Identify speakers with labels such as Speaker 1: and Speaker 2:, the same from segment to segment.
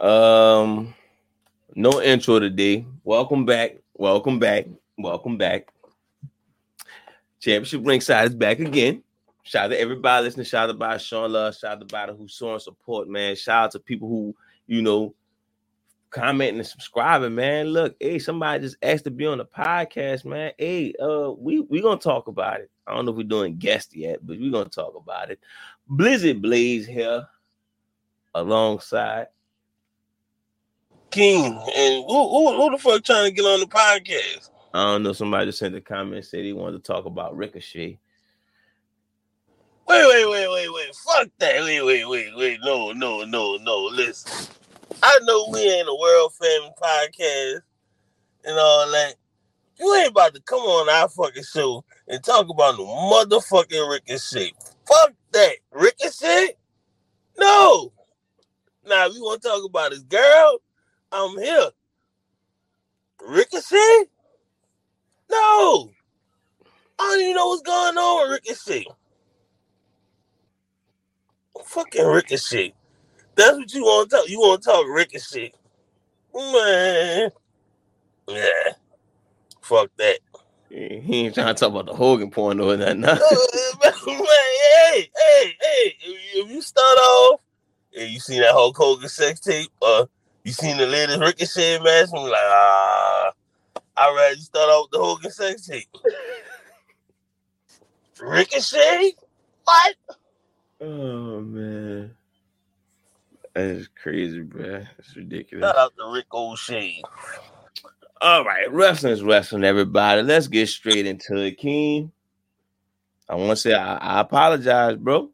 Speaker 1: No intro today. Welcome back. Welcome back. Welcome back. Championship Ringside is back again. Shout out to everybody listening. Shout out to Sean Love. Shout out to everybody who's showing support, man. Shout out to people who, commenting and subscribing, man. Look, hey, somebody just asked to be on the podcast, man. Hey, we gonna talk about it. I don't know if we're doing guest yet, but we're gonna talk about it. Blizzard Blaze here alongside
Speaker 2: King. And who the fuck trying to get on the podcast?
Speaker 1: I don't know. Somebody just sent a comment and said they wanted to talk about Ricochet.
Speaker 2: Wait. Fuck that. Wait. No. Listen. I know we ain't a World Family podcast and all that. You ain't about to come on our fucking show and talk about the motherfucking Ricochet. Fuck that. Ricochet? No. Now, if you want to talk about his girl, I'm here. Ricochet? No. I don't even know what's going on with Ricochet. Fucking Ricochet. That's what you want to talk. You want to talk Ricochet. Man. Yeah. Fuck that.
Speaker 1: He ain't trying to talk about the Hogan porn or nothing.
Speaker 2: Man, hey. If you start off, and you seen that Hulk Hogan sex tape, you seen the latest Ricochet match, and like, I'd rather you start off with the Hogan sex tape. Ricochet? What?
Speaker 1: Oh, man. That is crazy, bro. It's ridiculous.
Speaker 2: Shout out to Rick O'Shea.
Speaker 1: All right, wrestling's wrestling, everybody. Let's get straight into it, King. I want to say I apologize, bro.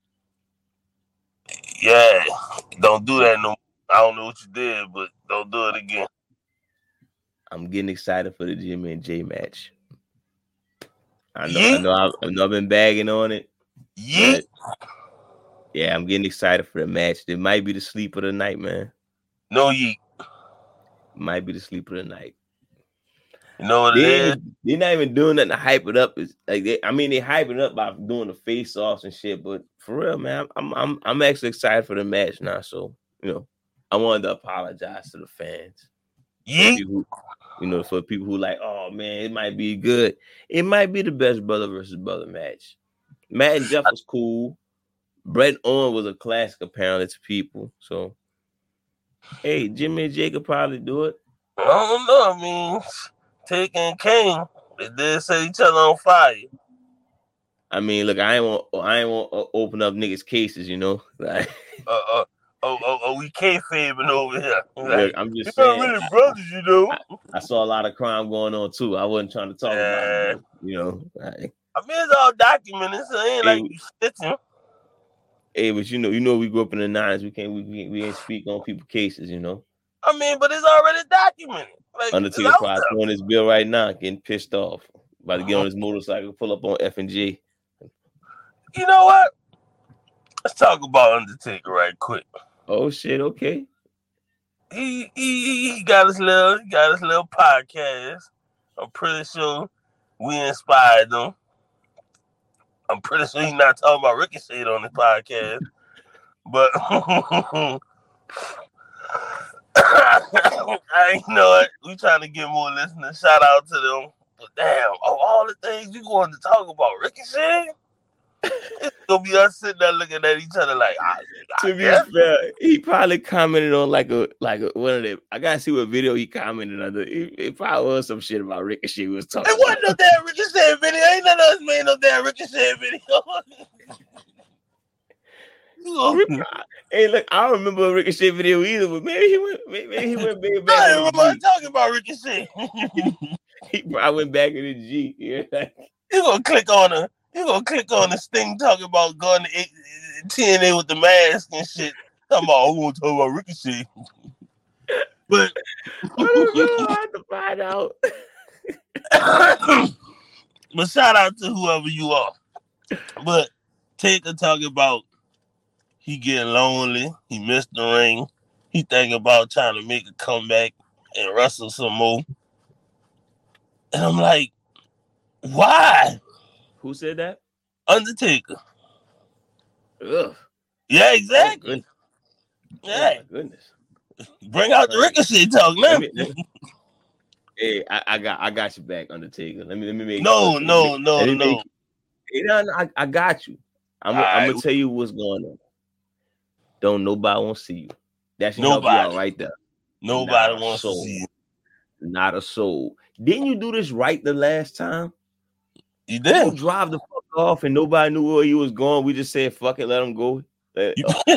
Speaker 2: Yeah, don't do that no more. I don't know what you did, but don't do it again.
Speaker 1: I'm getting excited for the Jimmy and Jay match. I know I've been bagging on it.
Speaker 2: Yeah.
Speaker 1: Yeah, I'm getting excited for the match. It might be the sleep of the night, man.
Speaker 2: No yeet.
Speaker 1: Might be the sleep of the night.
Speaker 2: You know what it is?
Speaker 1: They're not even doing nothing to hype it up. It's like they hype it up by doing the face-offs and shit. But for real, man, I'm actually excited for the match now. So I wanted to apologize to the fans.
Speaker 2: Yeah.
Speaker 1: For people who like, oh man, it might be good. It might be the best brother versus brother match. Matt and Jeff was cool. Brett Owen was a classic apparently to people. So, hey, Jimmy and Jay could probably do it.
Speaker 2: I don't know. I mean, Tick and Kane, they did set each other on fire.
Speaker 1: I mean, look, I ain't want to open up niggas' cases, Like,
Speaker 2: we kayfabing over here.
Speaker 1: Look, I'm just saying.
Speaker 2: Really brothers,
Speaker 1: I saw a lot of crime going on too. I wasn't trying to talk about it. Like,
Speaker 2: I mean, it's all documented, so it ain't like you stitching.
Speaker 1: Hey, but we grew up in the 90s. We ain't speak on people's cases,
Speaker 2: I mean, but it's already documented. Like,
Speaker 1: Undertaker probably throwing his bill right now, getting pissed off, about to get on his motorcycle, pull up on F&G.
Speaker 2: You know what? Let's talk about Undertaker right quick.
Speaker 1: Oh shit! Okay.
Speaker 2: He got his little podcast. I'm pretty sure we inspired them. I'm pretty sure he's not talking about Ricochet on the podcast, but I know it. We trying to get more listeners. Shout out to them. But damn, all the things you going to talk about Ricochet, it's gonna be us sitting there looking at each other like.
Speaker 1: To be fair, he probably commented on like a one of them. I gotta see what video he commented on. It probably was some shit about Ricochet. Was talking.
Speaker 2: It wasn't no damn Ricochet video. Ain't none of us made no damn Ricochet video.
Speaker 1: Hey, look, I don't remember a Ricochet video either, but maybe he went big back.
Speaker 2: I don't remember talking about Ricochet.
Speaker 1: He probably went back in the G. Yeah.
Speaker 2: You're gonna click on this thing talking about going to TNA with the mask and shit. Talking about I want to talk about Ricochet. But
Speaker 1: I have to find out.
Speaker 2: But shout out to whoever you are. But Taker talking about he getting lonely, he missed the ring, he thinking about trying to make a comeback and wrestle some more. And I'm like, why?
Speaker 1: Who said that?
Speaker 2: Undertaker.
Speaker 1: Ugh.
Speaker 2: Yeah, exactly.
Speaker 1: Oh, yeah. Oh, my goodness.
Speaker 2: Bring out the Ricochet talk now.
Speaker 1: Hey, I got you back, Undertaker. Let me make
Speaker 2: no.
Speaker 1: I got you. I'm gonna tell you what's going on. Don't nobody want to see you. That should help you out right there.
Speaker 2: Nobody wants to see you.
Speaker 1: Not a soul. Didn't you do this right the last time?
Speaker 2: You did.
Speaker 1: You drive the fuck off and nobody knew where you was going. We just said, fuck it, let him go. Let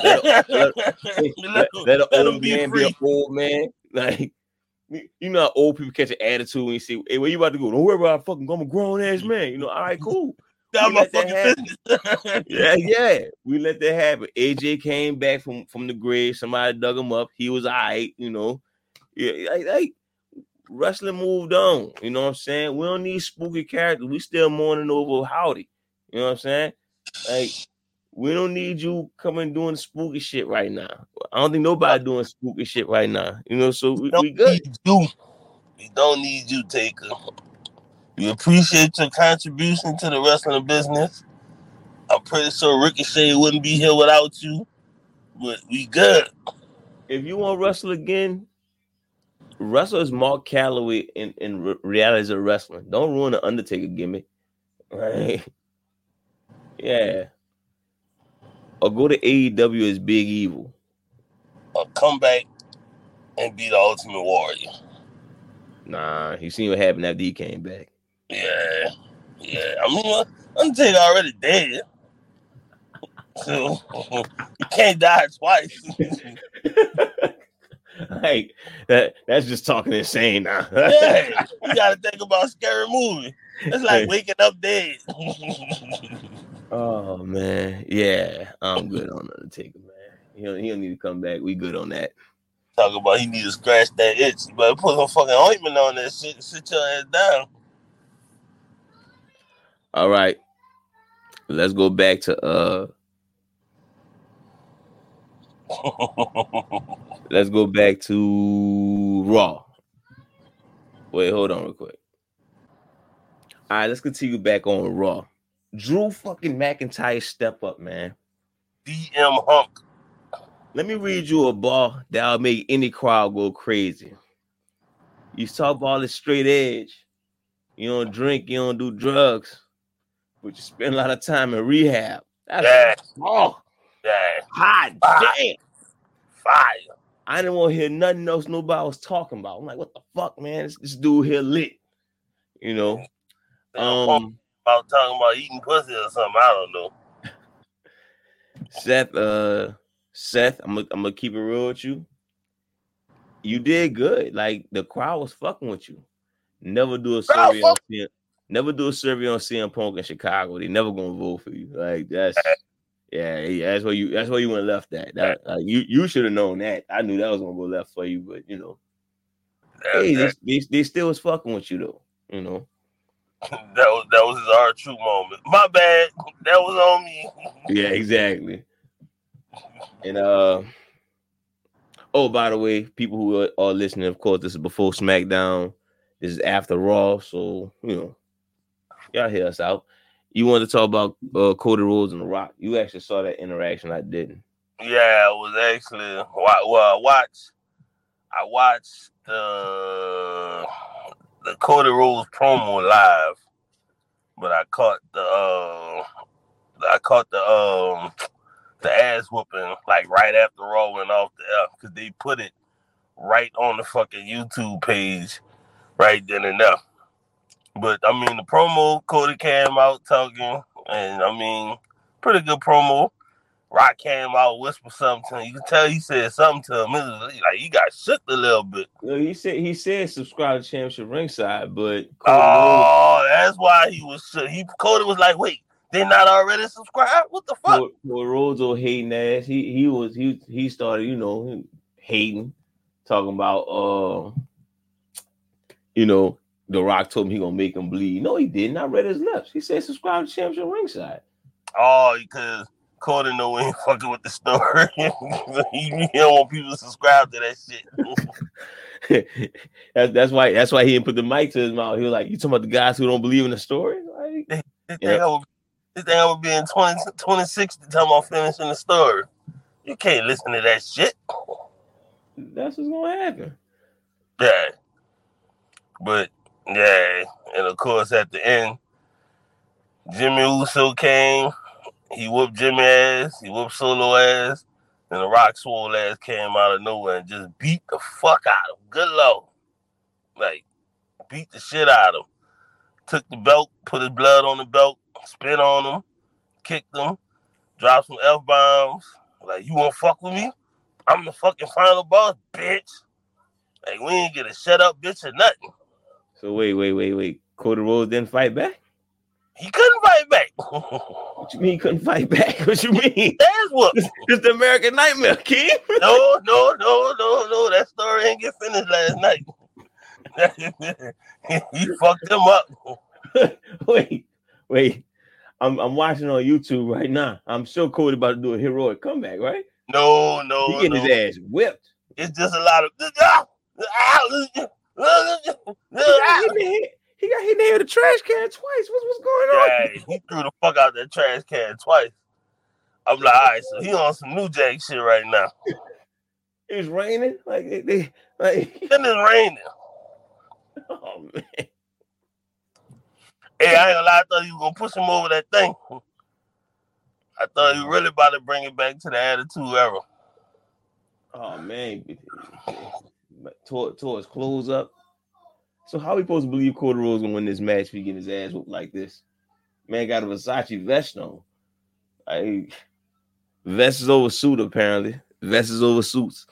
Speaker 1: an old man be an old man. Like, you know how old people catch an attitude when you see, hey, where you about to go? Don't worry about it, I'm a grown ass man. You know, all right, cool.
Speaker 2: That's my fucking business.
Speaker 1: yeah. We let that happen. AJ came back from the grave. Somebody dug him up. He was all right, you know. Yeah, like wrestling moved on. You know what I'm saying? We don't need spooky characters. We still mourning over Howdy. You know what I'm saying? Like, we don't need you coming doing spooky shit right now. I don't think nobody doing spooky shit right now. You know, so we good.
Speaker 2: We don't need you, Taker. We appreciate your contribution to the wrestling business. I'm pretty sure Ricochet wouldn't be here without you, but we good.
Speaker 1: If you want to wrestle again, wrestle as Mark Calloway in realities of wrestling. Don't ruin the Undertaker gimmick. Right? Yeah. Or go to AEW as Big Evil.
Speaker 2: Or come back and be the Ultimate Warrior.
Speaker 1: Nah, you seen what happened after he came back.
Speaker 2: Yeah. I mean, Undertaker already dead. So, you can't die twice.
Speaker 1: Like, that's just talking insane now.
Speaker 2: Yeah, you gotta think about a scary movie. It's like waking up dead.
Speaker 1: Oh man, yeah, I'm good on Undertaker, man. He don't need to come back. We good on that.
Speaker 2: Talk about he need to scratch that itch. You better put some fucking ointment on that shit and sit your ass down.
Speaker 1: All right, let's go back to let's go back to Raw. Wait, hold on real quick. All right, let's continue back on Raw. Drew fucking McIntyre step up, man.
Speaker 2: DM Hunk.
Speaker 1: Let me read you a bar that'll make any crowd go crazy. You talk about this straight edge. You don't drink, you don't do drugs, but you spend a lot of time in rehab. That's hot damn.
Speaker 2: Fire.
Speaker 1: I didn't want to hear nothing else nobody was talking about. I'm like, what the fuck, man? This dude here lit. You know.
Speaker 2: About talking about eating pussy or something. I don't
Speaker 1: know. Seth, I'm gonna keep it real with you. You did good. Like, the crowd was fucking with you. Never do a survey on CM Punk in Chicago. They never gonna vote for you. Like, that's where you went left at. That, you should have known that. I knew that was gonna go left for you, but you know, they still was fucking with you though. You know.
Speaker 2: That was his R-Truth moment. My bad. That was on me.
Speaker 1: Yeah, exactly. And by the way, people who are listening, of course, this is before SmackDown. This is after Raw, so you know, y'all hear us out. You wanted to talk about Cody Rhodes and The Rock. You actually saw that interaction. I didn't.
Speaker 2: Yeah, it was actually I watched the Cody Rhodes promo live, but I caught the ass whooping like right after Raw went off the air because they put it right on the fucking YouTube page right then and there. But I mean, the promo, Cody came out talking, and I mean, pretty good promo. Rock came out, whispered something to him. You can tell he said something to him. It was like he got shook a little bit.
Speaker 1: Well, he said subscribe to Championship Ringside, but
Speaker 2: that's why he was shook. Cody was like, wait, they not already subscribed? What the fuck?
Speaker 1: Cody Rhodes old hating ass. He started, you know, hating, talking about you know, The Rock told him he gonna make him bleed. No, he didn't. I read his lips. He said subscribe to Championship Ringside.
Speaker 2: Oh, because Cody know we ain't fucking with the story. He don't want people to subscribe to that
Speaker 1: shit. that's why he didn't put the mic to his mouth. He was like, "You talking about the guys who don't believe in the story?" Like,
Speaker 2: this thing I would be in 2060 talking about finishing the story. You can't listen to that shit.
Speaker 1: That's what's gonna happen.
Speaker 2: Yeah. But yeah, and of course at the end, Jimmy Uso came. He whooped Jimmy ass. He whooped Solo ass. And the Rock Swole ass came out of nowhere and just beat the fuck out of him. Good Lord. Like, beat the shit out of him. Took the belt, put his blood on the belt, spit on him, kicked him, dropped some F-bombs. Like, you won't fuck with me? I'm the fucking final boss, bitch. Like, we ain't get a shut up bitch or nothing.
Speaker 1: So wait. Cody Rhodes didn't fight back?
Speaker 2: He couldn't fight back.
Speaker 1: What you mean he couldn't fight back? What you mean?
Speaker 2: That's what.
Speaker 1: It's the American Nightmare, King.
Speaker 2: No. That story ain't get finished last night. He fucked him up.
Speaker 1: Wait. I'm watching on YouTube right now. I'm sure Cody about to do a heroic comeback, right?
Speaker 2: No.
Speaker 1: He getting his ass whipped.
Speaker 2: It's just a lot of.
Speaker 1: He got hit in the head with a trash can twice. What's going on?
Speaker 2: Yeah, he threw the fuck out that trash can twice. I'm like, all right, so he on some New Jack shit right now.
Speaker 1: It's raining, like
Speaker 2: Then it's raining.
Speaker 1: Oh man.
Speaker 2: Hey, I ain't gonna lie, I thought you was gonna push him over that thing. I thought you really about to bring it back to the Attitude Era.
Speaker 1: Oh man, tore his clothes up. So how we supposed to believe Cody Rhodes gonna win this match if he get his ass whooped like this? Man got a Versace vest on. Vest is over suit apparently. Vest is over suits.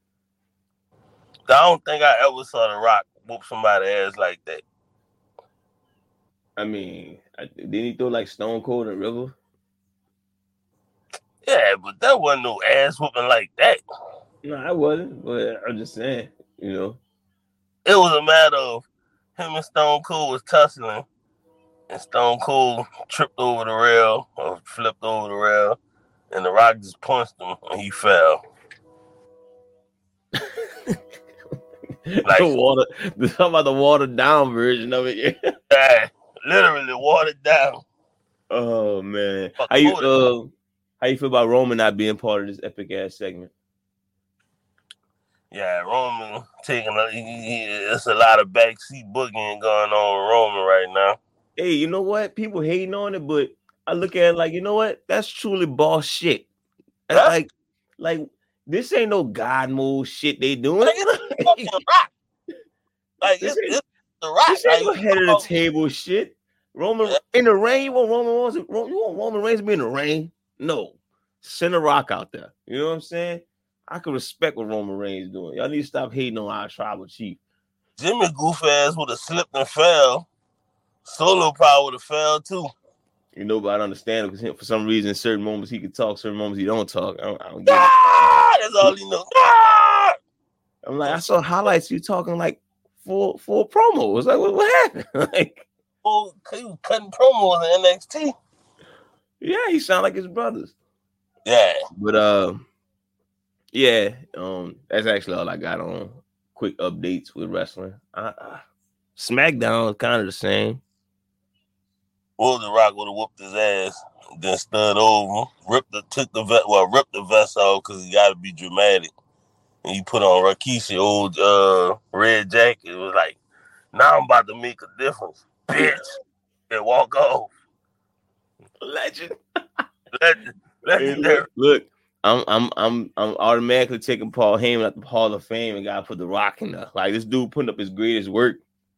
Speaker 2: I don't think I ever saw The Rock whoop somebody's ass like that.
Speaker 1: I mean, didn't he throw like Stone Cold in River?
Speaker 2: Yeah, but that wasn't no ass whooping like that.
Speaker 1: No, I wasn't. But I'm just saying, you know.
Speaker 2: It was a matter of him and Stone Cold was tussling, and Stone Cold tripped over the rail or flipped over the rail, and The Rock just punched him and he fell.
Speaker 1: Like talking about the watered down version of it.
Speaker 2: Yeah, literally watered down.
Speaker 1: Oh man, how you feel about Roman not being part of this epic ass segment?
Speaker 2: Yeah, Roman taking it's a lot of backseat boogieing going on with Roman right now.
Speaker 1: Hey, you know what? People hating on it, but I look at it like, you know what? That's truly boss shit. Huh? Like this ain't no God mode shit they doing.
Speaker 2: Like, it's fucking Rock. Like it's The Rock.
Speaker 1: This ain't no head of the table shit. Roman in the rain. You want Roman Reigns to be in the rain? No, send a Rock out there. You know what I'm saying? I can respect what Roman Reigns doing. Y'all need to stop hating on our tribal chief.
Speaker 2: Jimmy goof ass would have slipped and fell. Solo probably would have fell too.
Speaker 1: You know, but I don't understand it because for some reason, certain moments he can talk, certain moments he don't talk. I don't get
Speaker 2: it. That's all he knows.
Speaker 1: I'm like, I saw highlights. You talking like full promos. Like, what happened? Like,
Speaker 2: he was cutting promos in NXT.
Speaker 1: Yeah, he sound like his brothers.
Speaker 2: Yeah,
Speaker 1: but yeah, that's actually all I got on quick updates with wrestling. SmackDown is kind of the same.
Speaker 2: Well, The Rock would have whooped his ass, then stood over, ripped the vest off because he got to be dramatic, and he put on Rikishi old red jacket. It was like, now I'm about to make a difference, bitch, and walk off.
Speaker 1: Legend.
Speaker 2: Legendary.
Speaker 1: Look. I'm automatically taking Paul Heyman at the Hall of Fame and gotta put The Rock in there. Like this dude putting up his greatest work.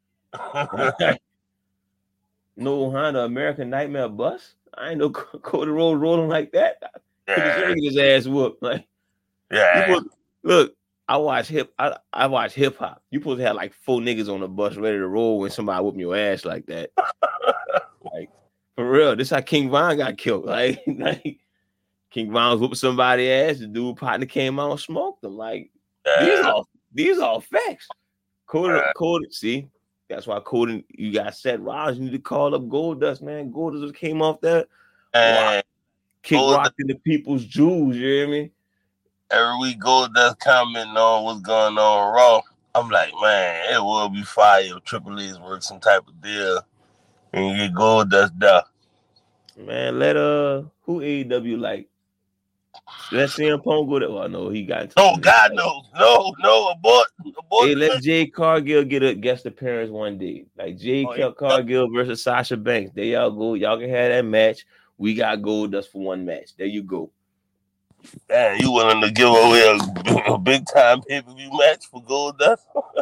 Speaker 1: No Honda American Nightmare bus. I ain't no Cody Rhodes rolling like that.
Speaker 2: Yeah.
Speaker 1: His ass whooped. Like,
Speaker 2: yeah.
Speaker 1: Look, I watch hip hop. You supposed to have like 4 niggas on the bus ready to roll when somebody whooping your ass like that. Like for real, this how King Von got killed. Like King Von was whooping somebody's ass. The dude partner came out and smoked them. Like these all facts. Cody. See, that's why Cody. You got Seth Rollins. You need to call up Goldust, man. Goldust came off that. Kick Rock in the people's jewels. You hear me?
Speaker 2: Every week Goldust commenting on what's going on Raw. I'm like, man, it will be fire if Triple H work some type of deal and you get Goldust there.
Speaker 1: Man, let who AEW like? Let CM Punk go there. Well, no, he got into
Speaker 2: Oh
Speaker 1: some
Speaker 2: God,
Speaker 1: trouble.
Speaker 2: no, abort.
Speaker 1: Hey, let Jade Cargill get a guest appearance one day. Like Jade Cargill versus Sasha Banks. There y'all go. Y'all can have that match. We got Goldust for one match. There you go.
Speaker 2: Man, you willing to give away a big time pay-per-view match for Goldust?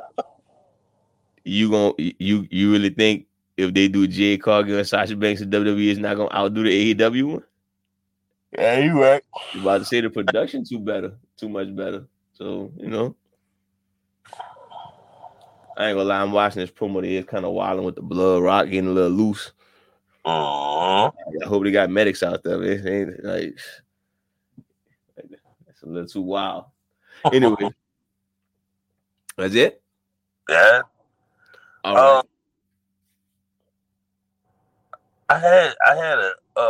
Speaker 1: You really think if they do Jade Cargill and Sasha Banks in WWE is not gonna outdo the AEW one?
Speaker 2: Yeah, you right.
Speaker 1: You about to say the production too much better. So, I ain't gonna lie, I'm watching this promo. They is kind of wilding with the blood rock getting a little loose. I hope they got medics out there. It ain't like that's a little too wild. Anyway, that's it.
Speaker 2: Yeah.
Speaker 1: All right.
Speaker 2: I had a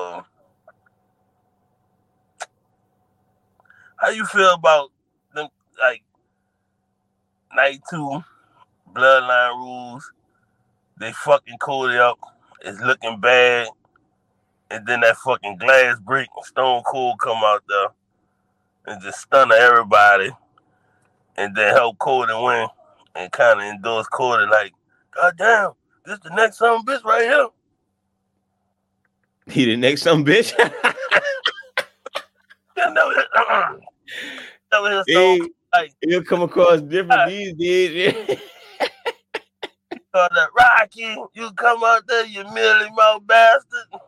Speaker 2: how you feel about them, like night 2 Bloodline rules? They fucking Cody up. It's looking bad. And then that fucking glass break and Stone Cold come out there and just stun everybody. And then help Cody win. And kind of endorse Cody like, God damn, this the next son of a bitch right here.
Speaker 1: He the next son of a bitch? He'll come across different these days.
Speaker 2: That Rocky, you come out there, you mealy mouth bastard.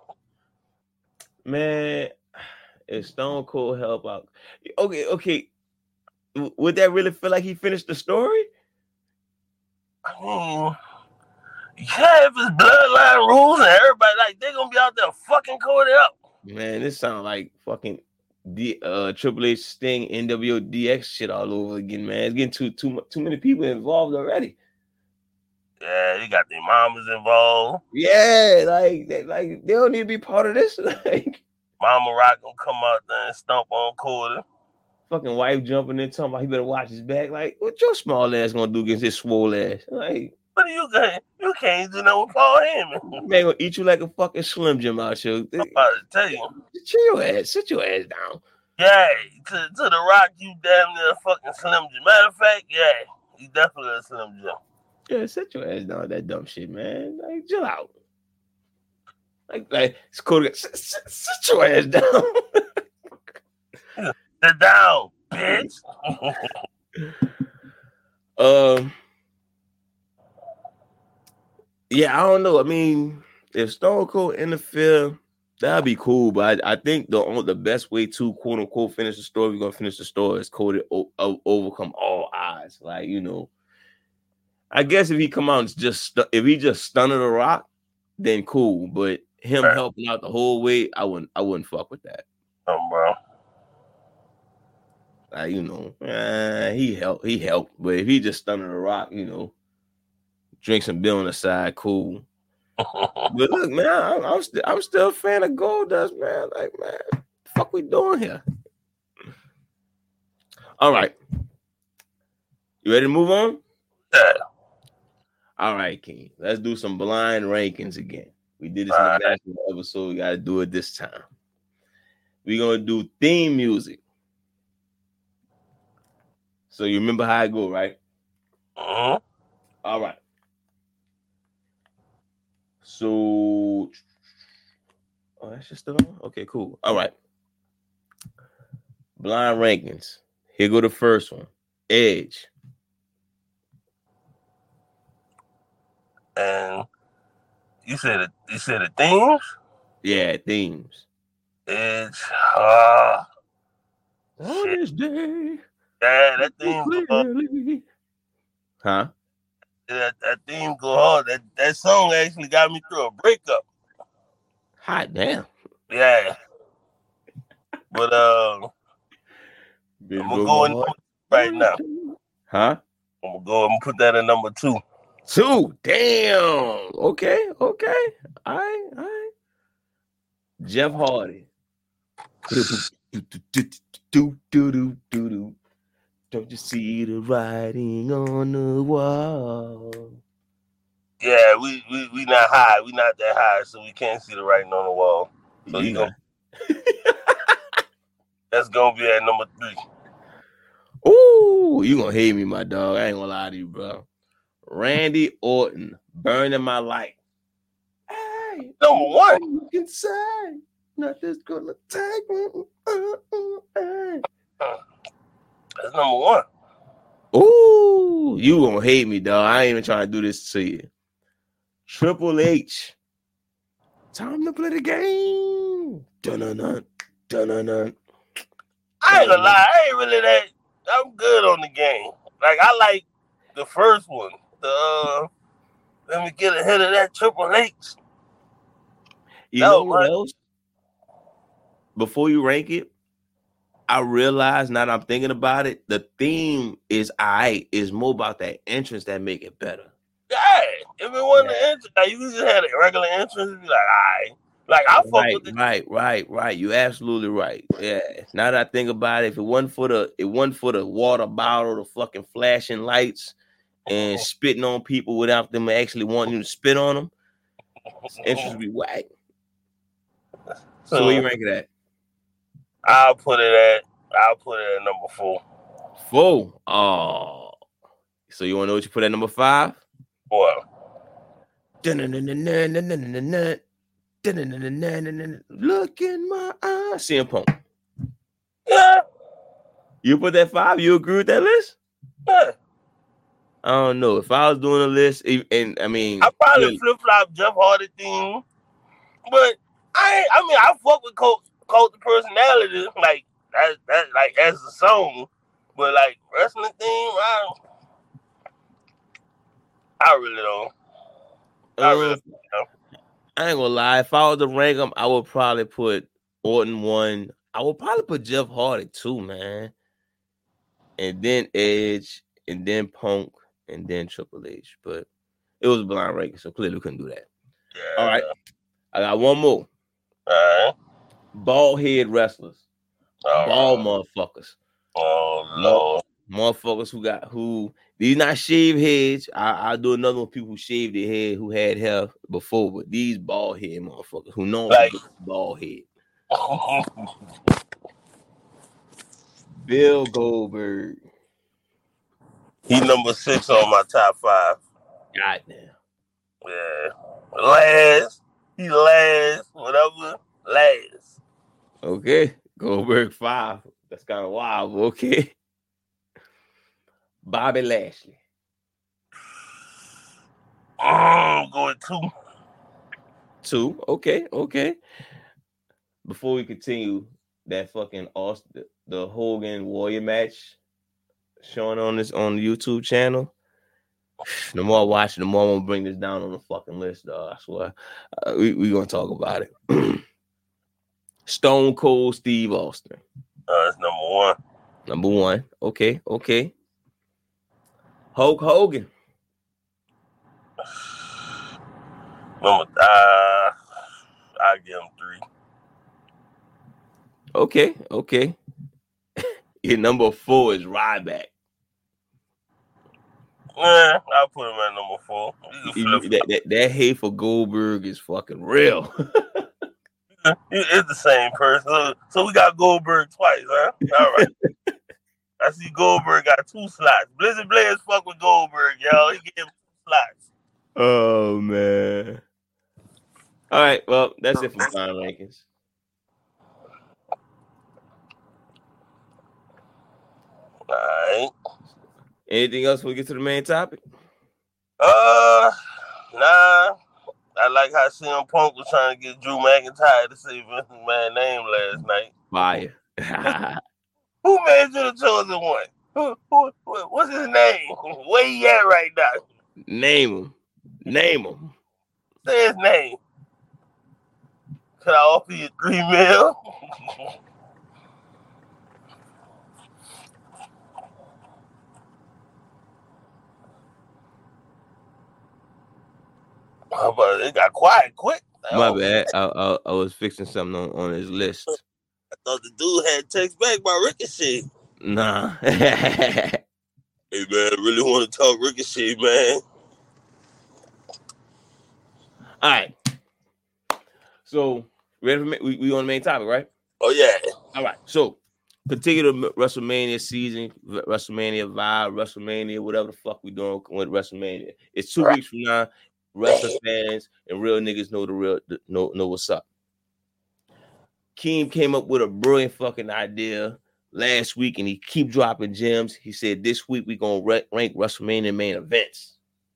Speaker 1: Man, if Stone Cold help out, okay. Would that really feel like he finished the story?
Speaker 2: I mean, yeah, if it's Bloodline rules and everybody like they're gonna be out there fucking Cody up.
Speaker 1: Man, this sounds like fucking Triple H Sting NWO shit all over again, man. It's getting too many people involved already.
Speaker 2: Yeah, you got their mamas involved.
Speaker 1: Yeah, like they don't need to be part of this. Like
Speaker 2: Mama Rock gonna come out there and stomp on Cody.
Speaker 1: Fucking wife jumping in talking about he better watch his back. Like, what your small ass gonna do against his swole ass? Like,
Speaker 2: what are you gonna? You can't do nothing with Paul Heyman.
Speaker 1: Man gonna eat you like a fucking Slim Jim out here.
Speaker 2: I'm about to tell you.
Speaker 1: Sit your ass down.
Speaker 2: Yeah, to the Rock, you damn near fucking Slim Jim. Matter of fact, yeah, you definitely a Slim Jim.
Speaker 1: Yeah, sit your ass down with that dumb shit, man. Like, chill out. Like it's cool. Sit your ass down.
Speaker 2: Sit down, bitch.
Speaker 1: Yeah, I don't know. I mean, if Stone Cold interfere, that'd be cool. But I think the best way to quote unquote finish the story, we're gonna finish the story, is Cody overcome all odds. Like, I guess if he come out and if he just stunned the Rock, then cool. But him helping out the whole way, I wouldn't fuck with that.
Speaker 2: Bro.
Speaker 1: Like, he helped. But if he just stunned the Rock, drink some beer on the side, cool. But look, man, I'm still a fan of Goldust, man. Like, man, what the fuck we doing here? All right. You ready to move on?
Speaker 2: Yeah.
Speaker 1: All right, King. Let's do some blind rankings again. We did this in the basketball episode. We got to do it this time. We're going to do theme music. So you remember how I go, right?
Speaker 2: Uh-huh.
Speaker 1: All right. So, that's just still on? Okay, cool. All right. Blind rankings. Here go the first one. Edge.
Speaker 2: And you said the themes?
Speaker 1: Yeah, themes.
Speaker 2: Edge.
Speaker 1: On this day.
Speaker 2: Yeah, that theme go hard.
Speaker 1: Huh?
Speaker 2: That theme go hard. That song actually got me through a breakup.
Speaker 1: Hot damn.
Speaker 2: Yeah. But I'm gonna go in right now.
Speaker 1: Huh?
Speaker 2: I'm gonna put that in number 2.
Speaker 1: 2. Damn. Okay. All right. Jeff Hardy. Don't you see the writing on the wall?
Speaker 2: Yeah, we not high. We not that high, so we can't see the writing on the wall. So you know. That's gonna be at number 3.
Speaker 1: Ooh, you gonna hate me, my dog. I ain't gonna lie to you, bro. Randy Orton, Burning My Light. Hey,
Speaker 2: Number 1.
Speaker 1: You can say, not just gonna take me.
Speaker 2: That's number 1.
Speaker 1: Ooh, you gonna hate me, dog. I ain't even trying to do this to you. Triple H. Time to play the game. Dun-dun-dun, dun-dun-dun.
Speaker 2: I ain't gonna lie, I ain't really that. I'm good on the game. Like, I like the first one. Let me get ahead of that Triple H.
Speaker 1: You know what else? Before you rank it, I realize now that I'm thinking about it, the theme is alright. It's more about that entrance that make it better.
Speaker 2: Yeah, if it wasn't the entrance, like you just had a regular entrance, it'd be like, alright. Like I fuck with the
Speaker 1: right. You absolutely right. Yeah. Now that I think about it, if it wasn't for the water bottle, the fucking flashing lights, and spitting on people without them actually wanting you to spit on them, entrance would be whack. So where you rank it at?
Speaker 2: I'll put it at number 4.
Speaker 1: 4. Oh. So you wanna know what you put at number 5?
Speaker 2: What?
Speaker 1: Look in my eyes. CM Punk.
Speaker 2: Yeah.
Speaker 1: You put that 5? You agree with that list?
Speaker 2: Yeah.
Speaker 1: I don't know. If I was doing a list, and I mean,
Speaker 2: I probably flip-flop Jeff Hardy thing, but I fuck with Colt the personality, like that like as a song, but like wrestling theme, I really don't. I
Speaker 1: ain't gonna lie. If I was to rank them, I would probably put Orton 1. I would probably put Jeff Hardy 2, man, and then Edge, and then Punk, and then Triple H. But it was a blind ranking, so clearly we couldn't do that.
Speaker 2: Yeah.
Speaker 1: All right, I got one more.
Speaker 2: All right.
Speaker 1: Bald head wrestlers, bald motherfuckers.
Speaker 2: Oh Lord.
Speaker 1: Motherfuckers who these not shaved heads. I'll do another one. People who shaved their head, who had hair before, but these bald head motherfuckers who know like bald head. Bill Goldberg.
Speaker 2: He number 6 on my top 5.
Speaker 1: Goddamn.
Speaker 2: Yeah. Last. He last. Whatever. Last.
Speaker 1: Okay. Goldberg 5. That's kind of wild. Okay. Bobby Lashley.
Speaker 2: I'm going 2.
Speaker 1: 2. Okay. Before we continue, that fucking Austin, the Hogan Warrior match showing on the YouTube channel. The more I watch it, the more I'm gonna bring this down on the fucking list, dog. I swear. We gonna talk about it. Stone Cold Steve Austin.
Speaker 2: That's number 1.
Speaker 1: Number 1. Okay. Hulk Hogan.
Speaker 2: I give him 3.
Speaker 1: Okay. Your number 4 is Ryback.
Speaker 2: Yeah, I'll put him at number 4.
Speaker 1: That hate for Goldberg is fucking real.
Speaker 2: It's the same person. So we got Goldberg twice, huh? All right. I see Goldberg got 2 slots. Blizzard Blaze fuck with Goldberg, y'all. He gave him 2 slots.
Speaker 1: Oh, man. All right. Well, that's it for Blind Rankings.
Speaker 2: All right.
Speaker 1: Anything else before we get to the main topic?
Speaker 2: Nah. I like how CM Punk was trying to get Drew McIntyre to say Vince McMahon's name last night.
Speaker 1: Fire.
Speaker 2: Who made you the chosen one? What's his name? Where he at right now?
Speaker 1: Name him.
Speaker 2: Say his name. Can I offer you $3 million? But it got quiet quick.
Speaker 1: My bad. I was fixing something on his list.
Speaker 2: I thought the dude had text back by Ricochet.
Speaker 1: Nah.
Speaker 2: Hey man, I really want to talk Ricochet, man.
Speaker 1: All right. So ready for we on the main topic, right?
Speaker 2: Oh yeah.
Speaker 1: All right. So particular WrestleMania season, WrestleMania vibe, WrestleMania, whatever the fuck we doing with WrestleMania. It's 2 weeks from now. Wrestling fans and real niggas know what's up. Keem came up with a brilliant fucking idea last week, and he keep dropping gems. He said this week we gonna rank WrestleMania main events.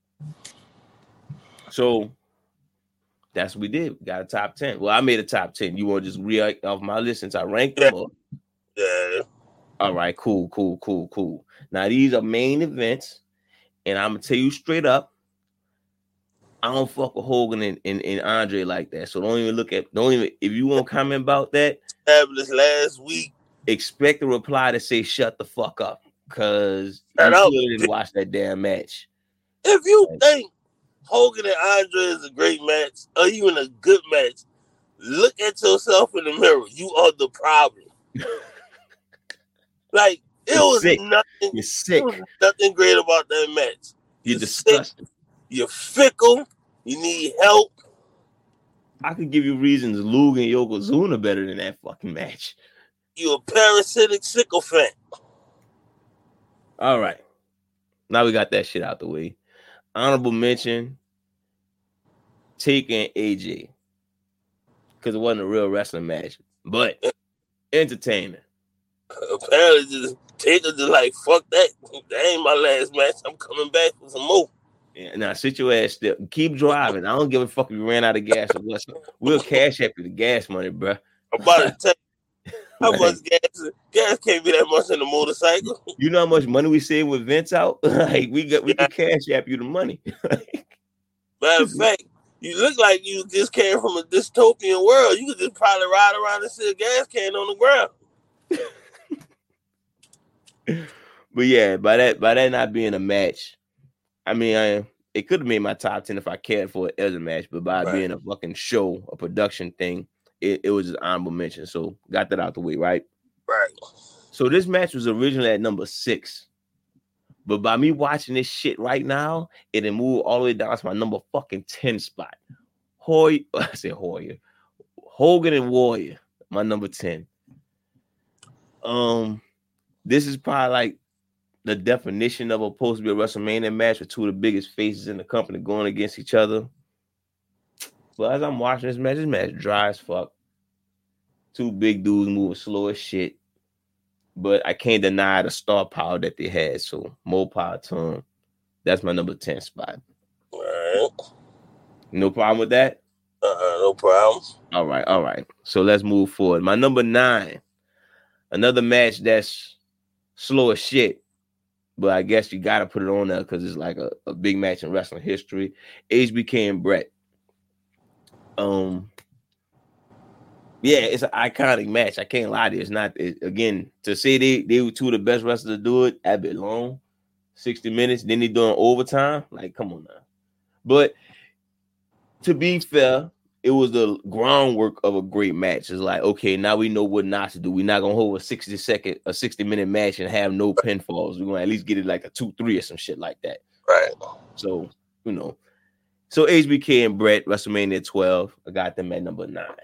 Speaker 1: So that's what we did. We got a top 10. Well, I made a top 10. You want to just read off my list since I ranked them up?
Speaker 2: Yeah.
Speaker 1: All right, cool. Now these are main events, and I'm gonna tell you straight up, I don't fuck with Hogan and Andre like that. So don't even if you want to comment about that.
Speaker 2: Established last week.
Speaker 1: Expect a reply to say shut the fuck up, because you didn't watch that damn match.
Speaker 2: If you think Hogan and Andre is a great match, or even a good match, look at yourself in the mirror. You are the problem. Like, it was
Speaker 1: sick.
Speaker 2: nothing.
Speaker 1: You're sick.
Speaker 2: Nothing great about that match.
Speaker 1: You're disgusting.
Speaker 2: Sick. You're fickle. You need help.
Speaker 1: I could give you reasons Lug and Yokozuna better than that fucking match.
Speaker 2: You're a parasitic sycophant.
Speaker 1: All right. Now we got that shit out the way. Honorable mention, Taker and AJ. Because it wasn't a real wrestling match. But entertaining.
Speaker 2: Apparently, Taker just like, fuck that. That ain't my last match. I'm coming back for some more.
Speaker 1: Yeah, now sit your ass still. Keep driving. I don't give a fuck if you ran out of gas or what. We'll cash up you the gas money, bro.
Speaker 2: I'm about to tell you how much gas can't be that much in a motorcycle.
Speaker 1: You know how much money we save with Vince out? Like we can cash app you the money.
Speaker 2: Matter of fact, you look like you just came from a dystopian world. You could just probably ride around and see a gas can on the
Speaker 1: ground. But yeah, by that not being a match, I mean, it could have made my top 10 if I cared for it as a match, but by being a fucking show, a production thing, it was an honorable mention. So got that out the way, right?
Speaker 2: Right.
Speaker 1: So this match was originally at number 6. But by me watching this shit right now, it had moved all the way down to my number fucking 10 spot. Hogan and Warrior, my number 10. This is probably like the definition of supposed to be a WrestleMania match with two of the biggest faces in the company going against each other. But as I'm watching this match dry as fuck. Two big dudes moving slow as shit. But I can't deny the star power that they had. So more power to them. That's my number 10 spot.
Speaker 2: All right.
Speaker 1: No problem with that?
Speaker 2: No problem.
Speaker 1: All right. So let's move forward. My number 9. Another match that's slow as shit. But I guess you got to put it on there because it's like a big match in wrestling history. HBK and Brett. Yeah, it's an iconic match. I can't lie to you. It's not, again, to say they were two of the best wrestlers to do it, a bit long. 60 minutes. Then they doing overtime. Like, come on now. But to be fair, it was the groundwork of a great match. It's like, okay, now we know what not to do. We're not going to hold a 60-minute match and have no pinfalls. We're going to at least get it like a 2-3 or some shit like that.
Speaker 2: Right.
Speaker 1: So, So HBK and Brett, WrestleMania 12. I got them at number 9.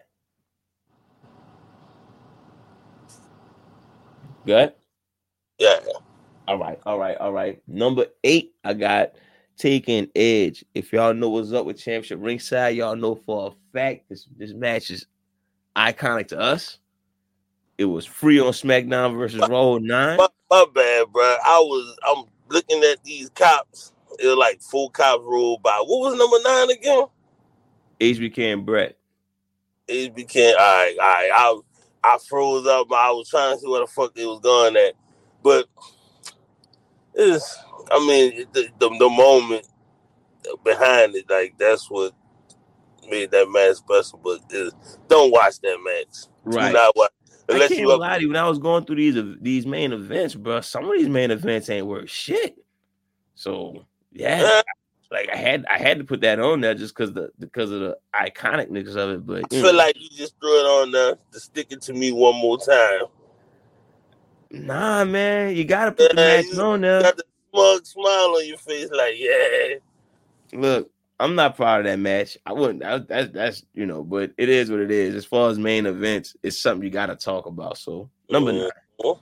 Speaker 1: Good?
Speaker 2: Yeah.
Speaker 1: All right. Number 8, I got Taker Edge. If y'all know what's up with Championship Ringside, y'all know for a fact this match is iconic to us. It was free on SmackDown versus Raw 9.
Speaker 2: My bad, bro. I'm looking at these cops. It was like 4 cops rolled by. What was number 9 again?
Speaker 1: HBK and Brett.
Speaker 2: HBK. All right. I froze up. I was trying to see where the fuck it was going at. But the moment behind it, like, that's what made that match special. But don't watch that match.
Speaker 1: Right.
Speaker 2: Do not watch.
Speaker 1: I can't lie to you. When I was going through these main events, bro, some of these main events ain't worth shit. So yeah. Like I had to put that on there just because of the iconicness of it. But
Speaker 2: I feel like you just threw it on there to stick it to me one more time.
Speaker 1: Nah, man, you gotta put the match on there.
Speaker 2: You got the smug smile on your face, like, yeah.
Speaker 1: Look, I'm not proud of that match. I wouldn't. That's but it is what it is. As far as main events, it's something you gotta talk about. So number 9.
Speaker 2: Oh.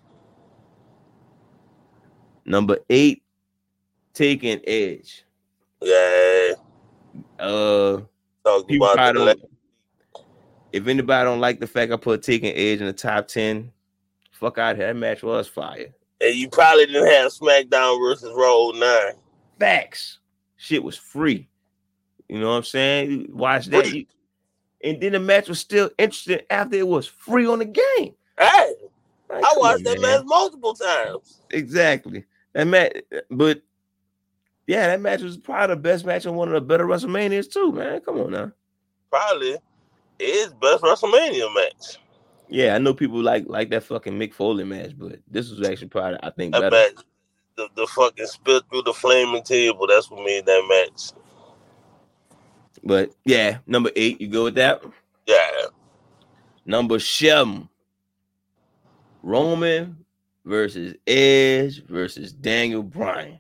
Speaker 1: Number 8, Taking Edge.
Speaker 2: Yeah. Talked
Speaker 1: People
Speaker 2: about
Speaker 1: probably
Speaker 2: that.
Speaker 1: don't. If anybody don't like the fact I put Taking Edge in the top 10, fuck out here. That match was fire.
Speaker 2: And you probably didn't have SmackDown versus Raw 09.
Speaker 1: Facts. Shit was free. You know what I'm saying? Watch that. And then the match was still interesting after it was free on the game.
Speaker 2: Hey,
Speaker 1: like,
Speaker 2: I watched that match multiple times.
Speaker 1: Exactly. That match, but yeah, that match was probably the best match and one of the better WrestleManias too, man. Come on now.
Speaker 2: Probably is best WrestleMania match.
Speaker 1: Yeah, I know people like that fucking Mick Foley match, but this was actually probably, I think, better.
Speaker 2: Match, the fucking spit through the flaming table. That's what made that match.
Speaker 1: But yeah, number 8, you go with that?
Speaker 2: Yeah.
Speaker 1: Number 7, Roman versus Edge versus Daniel Bryan.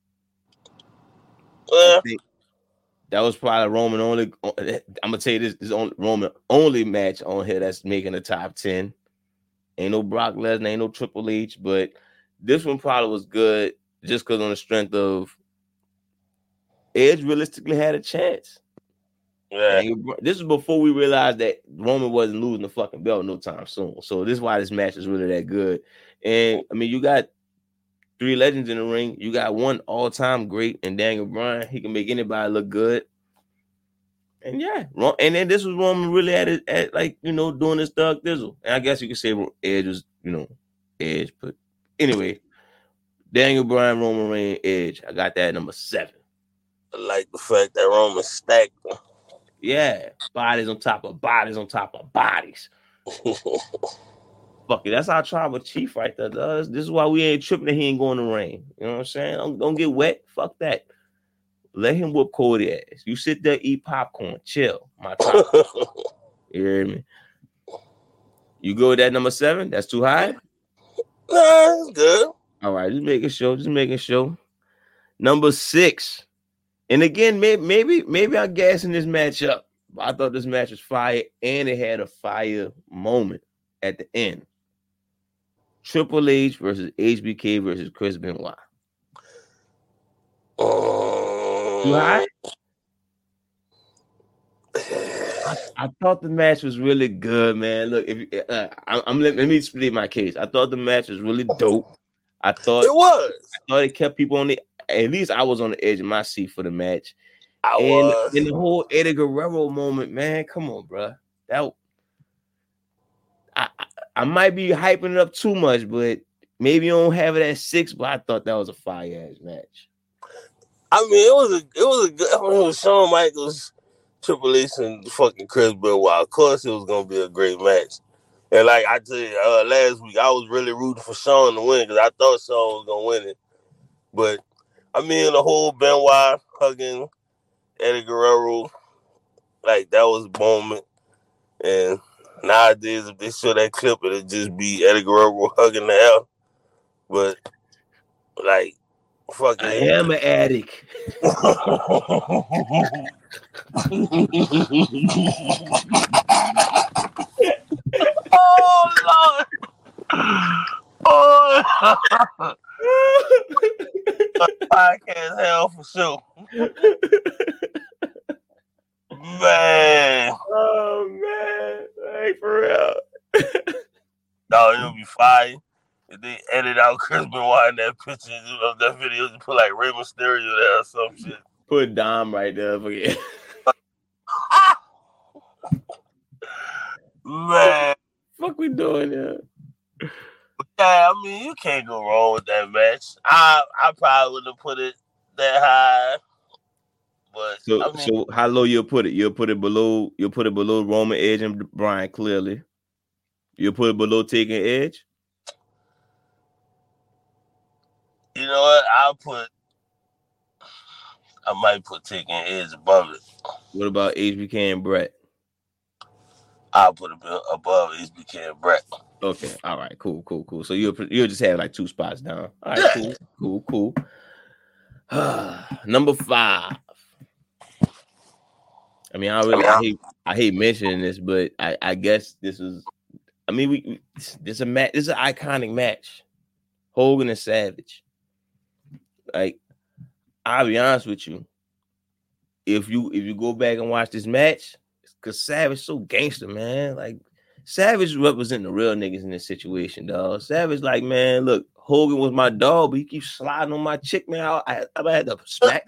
Speaker 2: Yeah.
Speaker 1: That was probably Roman only. I'm gonna tell you this is only Roman only match on here that's making the top 10. Ain't no Brock Lesnar, ain't no Triple H, but this one probably was good just because on the strength of Edge realistically had a chance.
Speaker 2: Yeah.
Speaker 1: This is before we realized that Roman wasn't losing the fucking belt no time soon. So this is why this match is really that good. And I mean, you got 3 legends in the ring. You got one all-time great and Daniel Bryan. He can make anybody look good. And yeah, and then this was Roman really at like, you know, doing his thug thizzle. And I guess you could say Edge was, you know, Edge. But anyway, Daniel Bryan, Roman Reigns, Edge. I got that at number 7.
Speaker 2: I like the fact that Roman stacked them.
Speaker 1: Yeah, bodies on top of bodies on top of bodies. Fuck it, that's our tribal chief right there. Does this is why we ain't tripping that he ain't going to rain. You know what I'm saying? Don't get wet. Fuck that. Let him whoop Cody ass. You sit there, eat popcorn, chill. My time. You hear me? You go with that number 7? That's too high?
Speaker 2: Nah, it's good.
Speaker 1: All right, just making sure. Number 6. And again, maybe I'm gassing this match up. I thought this match was fire, and it had a fire moment at the end. Triple H versus HBK versus Chris Benoit. Too high? I thought the match was really good, man. Look, if let me split my case. I thought the match was really dope. I thought it kept people on the. At least I was on the edge of my seat for the match. In the whole Eddie Guerrero moment, man, come on, bro. That I might be hyping it up too much, but maybe you don't have it at 6. But I thought that was a fire ass match.
Speaker 2: I mean, it was a good. I mean, it was Shawn Michaels, Triple H, and fucking Chris Benoit. Of course, it was gonna be a great match. And like I tell you, last week I was really rooting for Shawn to win because I thought Shawn was gonna win it. But I mean, the whole Benoit hugging Eddie Guerrero, like that was a moment. And nowadays, if they show that clip, it'll just be Eddie Guerrero hugging the air. But like, fucking,
Speaker 1: I am an addict.
Speaker 2: Oh Lord! Oh, podcast hell for sure. Man.
Speaker 1: Oh man, hey, for real.
Speaker 2: No, it'll be fire. If they edit out Chris Benoit in that picture of that video, just put like Rey Mysterio there or some shit.
Speaker 1: Put Dom right there. Forget.
Speaker 2: Man.
Speaker 1: Fuck we doing here?
Speaker 2: Yeah, I mean, you can't go wrong with that match. I probably wouldn't have put it that high. But
Speaker 1: so how low you'll put it? You'll put it below Roman, Edge, and Bryan, clearly. You'll put it below Taking Edge?
Speaker 2: You know what? I might put Taking Edge above it.
Speaker 1: What about HBK and Brett?
Speaker 2: I'll put it above HBK and Brett.
Speaker 1: Okay, all right, cool. So you'll just have like 2 spots down. All right, cool. Number 5. I mean, I hate mentioning this, but I guess this is I mean, this is an iconic match. Hogan and Savage. Like, I'll be honest with you. If you go back and watch this match, because Savage so gangster, man. Like, Savage representing the real niggas in this situation, dog. Savage, like, man, look, Hogan was my dog, but he keeps sliding on my chick, man. I had to smack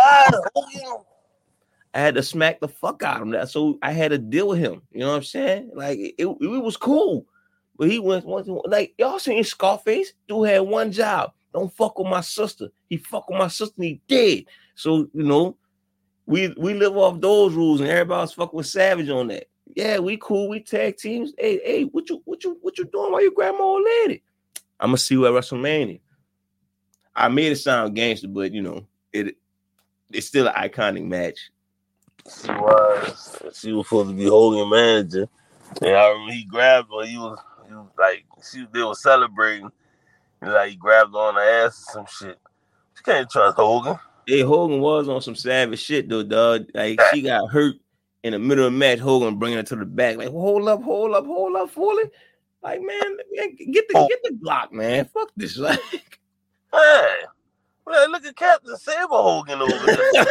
Speaker 1: I had to smack the fuck out of him. So I had to deal with him. You know what I'm saying? Like, it was cool. But he went like, y'all seen Scarface? Dude had one job. Don't fuck with my sister. He fuck with my sister and he dead. So, you know, we live off those rules and everybody's fucking with Savage on that. Yeah, we cool. We tag teams. Hey, what you doing while you grab my old lady? I'm gonna see you at WrestleMania. I made it sound gangster, but you know, it's still an iconic match.
Speaker 2: She was supposed to be Hogan manager. And I remember he grabbed her. He was like, they were celebrating. And like he grabbed on her ass or some shit. You can't trust Hogan.
Speaker 1: Hey, Hogan was on some savage shit though, dog. Like she got hurt in the middle of the match. Hogan bringing her to the back, like hold up, Foley. Like man, get the Glock, man. Fuck this, like.
Speaker 2: Hey, man, look at Captain Saber Hogan over there.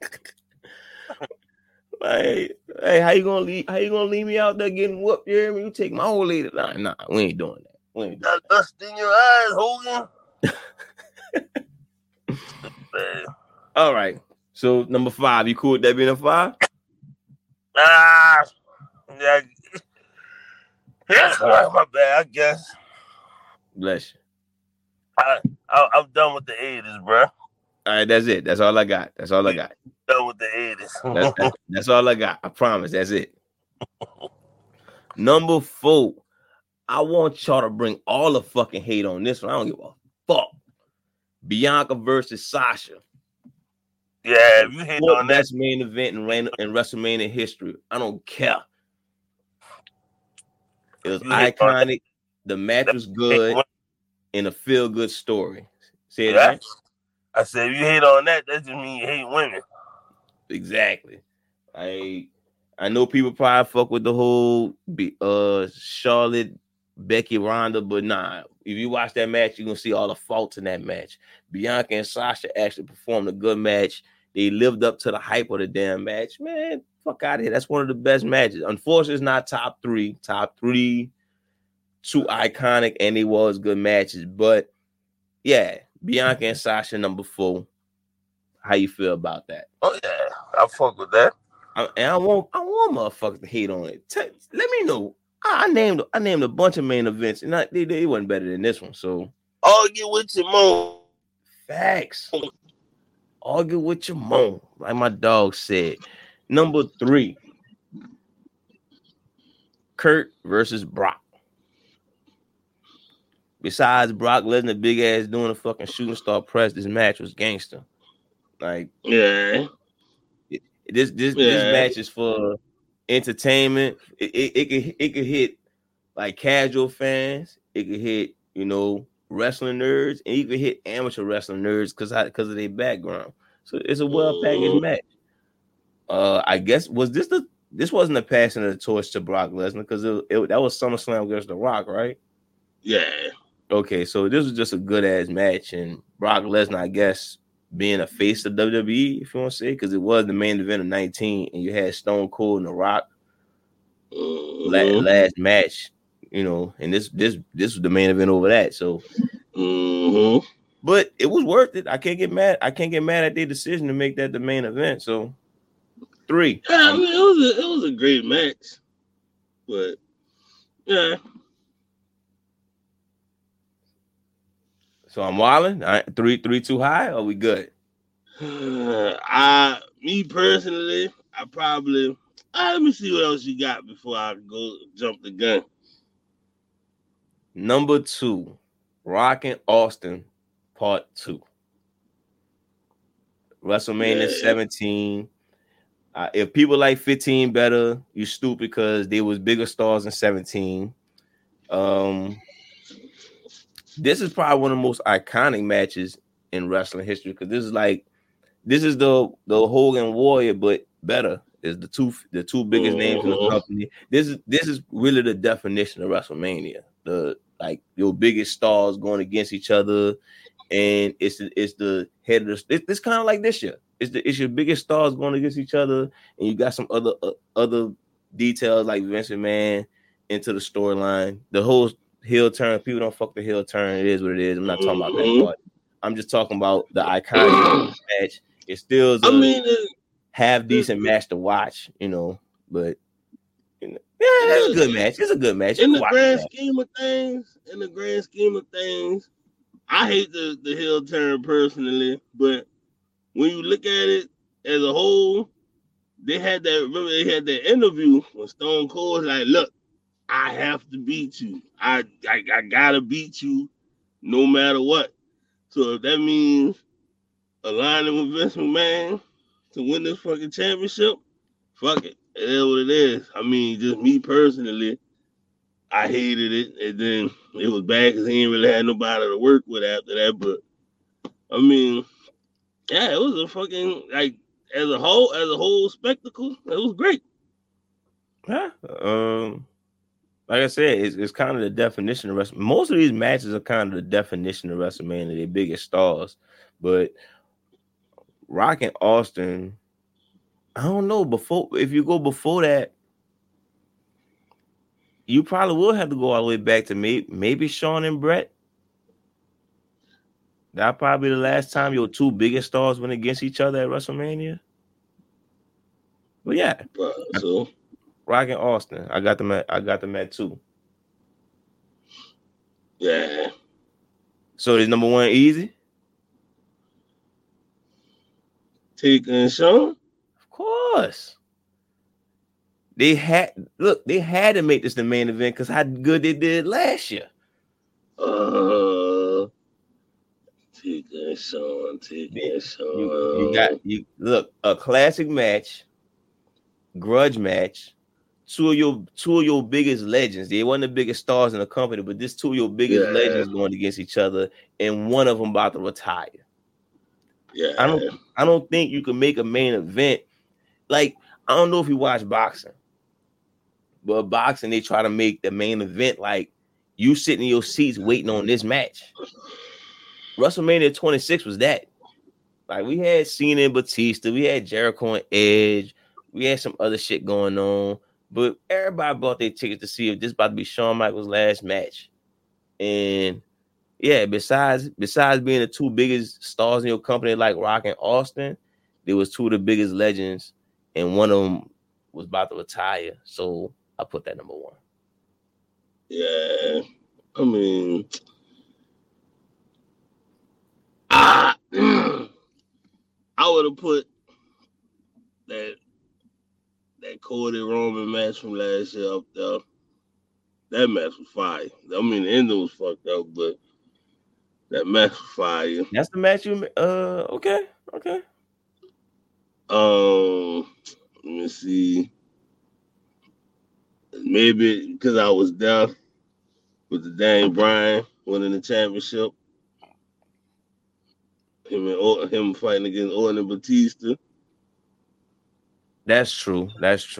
Speaker 1: Like, hey, how you gonna leave me out there getting whooped? You hear me? You take my old lady. Nah, we ain't doing that. We ain't doing
Speaker 2: that. Dust in your eyes, Hogan.
Speaker 1: All right. So number 5, you cool with that being a 5?
Speaker 2: Yeah. My bad, I guess.
Speaker 1: Bless you.
Speaker 2: I'm done with the 80s, bro.
Speaker 1: All right, that's it. That's all I got.
Speaker 2: Done with the 80s.
Speaker 1: That's all I got. I promise. That's it. Number 4. I want y'all to bring all the fucking hate on this one. I don't give a fuck. Bianca versus Sasha.
Speaker 2: Yeah, if you hate on that.
Speaker 1: Best main event in WrestleMania history. I don't care. It was iconic. The match was good. And a feel-good story. Say it again.
Speaker 2: I said, if you hate on that, that just means you hate women.
Speaker 1: Exactly. I know people probably fuck with the whole Charlotte, Becky, Ronda, but nah. If you watch that match, you're gonna see all the faults in that match. Bianca and Sasha actually performed a good match. They lived up to the hype of the damn match. Man, fuck out of here. That's one of the best matches. Unfortunately, it's not top 3. Top 3, 2 iconic, and they was good matches. But yeah, Bianca and Sasha number 4. How you feel about that?
Speaker 2: Oh yeah, I fuck with that.
Speaker 1: I want motherfuckers to hate on it. Let me know. I named a bunch of main events, and they wasn't better than this one. So
Speaker 2: argue with your mom.
Speaker 1: Facts. Argue with your mom, like my dog said. Number 3. Kurt versus Brock. Besides Brock Lesnar big ass doing a fucking shooting star press, this match was gangster. Like,
Speaker 2: yeah,
Speaker 1: this match is for entertainment. It could hit like casual fans. It could hit, you know, wrestling nerds, and even hit amateur wrestling nerds because of their background. So it's a well packaged match. I guess this wasn't a passing of the torch to Brock Lesnar because that was SummerSlam against The Rock, right?
Speaker 2: Yeah.
Speaker 1: Okay, so this was just a good ass match, and Brock Lesnar, I guess, being a face of WWE, if you want to say, because it was the main event of 19, and you had Stone Cold and The Rock last match, you know, and this was the main event over that. So, but it was worth it. I can't get mad at their decision to make that the main event. So, 3.
Speaker 2: Yeah, I mean, it was a great match, but yeah.
Speaker 1: So I'm wilding. 3 too high. Or we good?
Speaker 2: Me personally, I probably. Let me see what else you got before I go jump the gun.
Speaker 1: Number 2, Rock and Austin, Part 2. WrestleMania 17. If people like 15 better, you stupid because they was bigger stars in 17. This is probably one of the most iconic matches in wrestling history because this is the Hogan Warrior, but better. is the two biggest names in the company. This is really the definition of WrestleMania. Your biggest stars going against each other, and it's the head of the. It's kind of like this year. It's your biggest stars going against each other, and you got some other details like Vince McMahon into the storyline. The whole heel turn. People don't fuck the heel turn. It is what it is. I'm not talking about that part. I'm just talking about the iconic match. It still is a half decent match to watch, but yeah, it's a good match. It's a good match.
Speaker 2: In the grand scheme of things, I hate the heel turn personally, but when you look at it as a whole, they had that interview when Stone Cold was like, look, I have to beat you. I gotta beat you no matter what. So if that means aligning with Vince McMahon to win this fucking championship, fuck it. It is what it is. I mean, just me personally, I hated it. And then it was bad because he ain't really had nobody to work with after that. But I mean, yeah, it was a fucking as a whole spectacle. It was great.
Speaker 1: Yeah. Like I said, it's kind of the definition of WrestleMania. Most of these matches are kind of the definition of WrestleMania, their biggest stars. But Rock and Austin, I don't know. If you go before that, you probably will have to go all the way back to maybe Shawn and Brett. That probably the last time your two biggest stars went against each other at WrestleMania. But yeah,
Speaker 2: so
Speaker 1: Rock and Austin, I got them at 2.
Speaker 2: Yeah.
Speaker 1: So is number 1 easy?
Speaker 2: Taker and Shawn?
Speaker 1: Of course. They had to make this the main event because how good they did last year.
Speaker 2: Taker and Shawn.
Speaker 1: You look, a classic match, grudge match. Two of your biggest legends. They weren't the biggest stars in the company, but this 2 of your biggest legends going against each other, and one of them about to retire.
Speaker 2: Yeah,
Speaker 1: I don't think you can make a main event. Like, I don't know if you watch boxing, but boxing they try to make the main event like you sitting in your seats waiting on this match. WrestleMania 26 was that. Like, we had Cena and Batista, we had Jericho and Edge, we had some other shit going on. But everybody bought their tickets to see if this about to be Shawn Michaels' last match. And yeah, besides being the 2 biggest stars in your company like Rock and Austin, there was 2 of the biggest legends, and one of them was about to retire. So I put that number 1.
Speaker 2: Yeah, I mean, I would have put that Cody Roman match from last year up there. That match was fire. I mean, the ending was fucked up, but that match was fire.
Speaker 1: That's the match you okay.
Speaker 2: Let me see. Maybe because I was there with the Daniel Bryan winning the championship. Him fighting against Orton and Batista.
Speaker 1: That's true.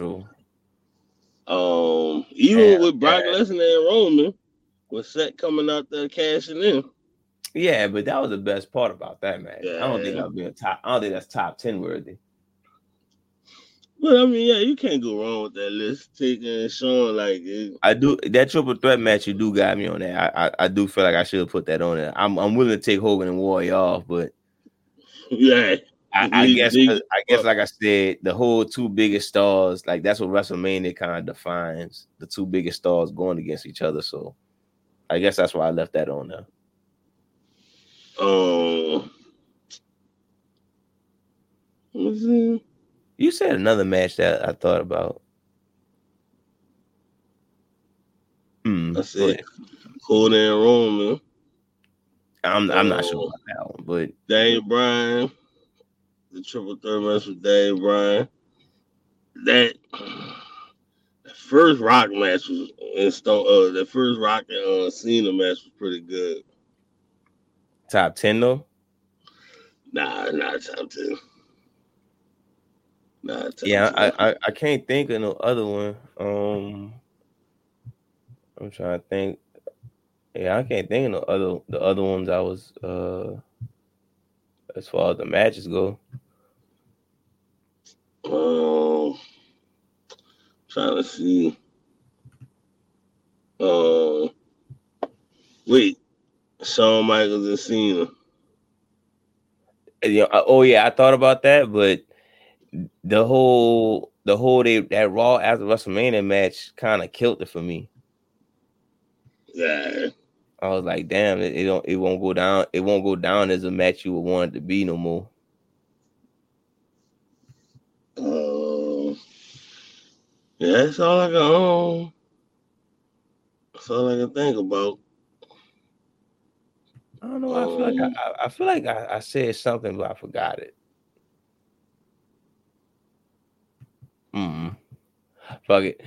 Speaker 2: Even with Brock Lesnar and Roman, with Seth coming out there cashing in.
Speaker 1: Yeah, but that was the best part about that match.
Speaker 2: Yeah.
Speaker 1: I don't think that's top 10 worthy.
Speaker 2: But I mean, yeah, you can't go wrong with that list. Taker and Shawn,
Speaker 1: I do that triple threat match. You do got me on that. I do feel like I should have put that on there. I'm willing to take Hogan and Warrior off, but
Speaker 2: yeah,
Speaker 1: I guess like I said, the whole 2 biggest stars, like that's what WrestleMania kind of defines, the 2 biggest stars going against each other. So I guess that's why I left that on there. You said another match that I thought about.
Speaker 2: I said Cody and Roman.
Speaker 1: I'm not sure about that one, but
Speaker 2: Daniel Bryan, the triple threat match with Daniel Bryan. That first Rock match was in Stone. The first Rock and Cena match was pretty good.
Speaker 1: Top 10 though?
Speaker 2: Nah, not top 10. Nah,
Speaker 1: Yeah, I can't think of no other one. I'm trying to think. Yeah, I can't think of the other ones I was as far as the matches go.
Speaker 2: Trying to see. Wait, Shawn Michaels and Cena.
Speaker 1: Oh yeah, I thought about that, but the whole that Raw after WrestleMania match kind of killed it for me.
Speaker 2: Yeah.
Speaker 1: I was like, damn, it won't go down. It won't go down as a match you would want it to be no more.
Speaker 2: Yeah, that's all I can. That's all I can think about.
Speaker 1: I don't know. I feel like I said something, but I forgot it. Fuck it.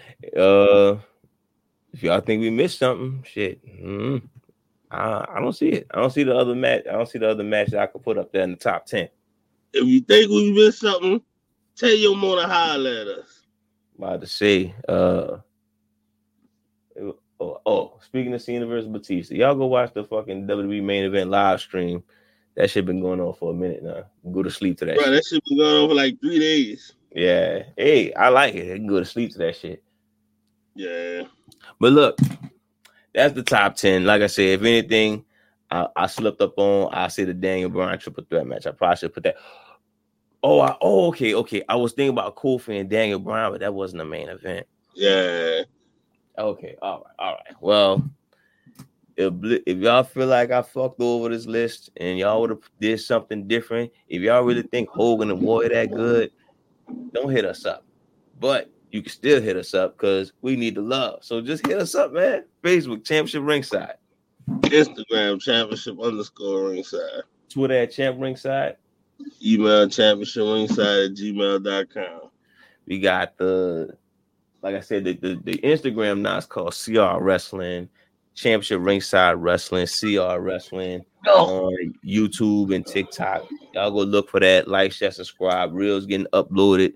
Speaker 1: If y'all think we missed something, shit. I don't see it. I don't see the other match. I don't see the other match that I could put up there in the top 10.
Speaker 2: If you think we missed something, tell your mom to holler at us.
Speaker 1: About to say, speaking of Cena versus Batista, y'all go watch the fucking WWE main event live stream. That shit been going on for a minute now. Go to sleep to that shit.
Speaker 2: That shit been going on for like 3 days.
Speaker 1: Yeah. Hey, I like it. I can go to sleep to that shit.
Speaker 2: Yeah.
Speaker 1: But look, that's the top 10. Like I said, if anything, I slipped up on, I say the Daniel Bryan triple threat match. I probably should put that. Okay. I was thinking about Kofi and Daniel Bryan, but that wasn't the main event.
Speaker 2: Yeah.
Speaker 1: Okay. All right. Well, if y'all feel like I fucked over this list and y'all would have did something different, if y'all really think Hogan and Warrior that good, don't hit us up. But you can still hit us up because we need the love. So just hit us up, man. Facebook, Championship Ringside.
Speaker 2: Instagram, Championship_Ringside.
Speaker 1: Twitter at Champ Ringside.
Speaker 2: Email ChampionshipRingside@gmail.com.
Speaker 1: We got like I said, the Instagram now is called CR Wrestling, Championship Ringside Wrestling, CR Wrestling on YouTube and TikTok. Y'all go look for that. Like, share, subscribe. Reels getting uploaded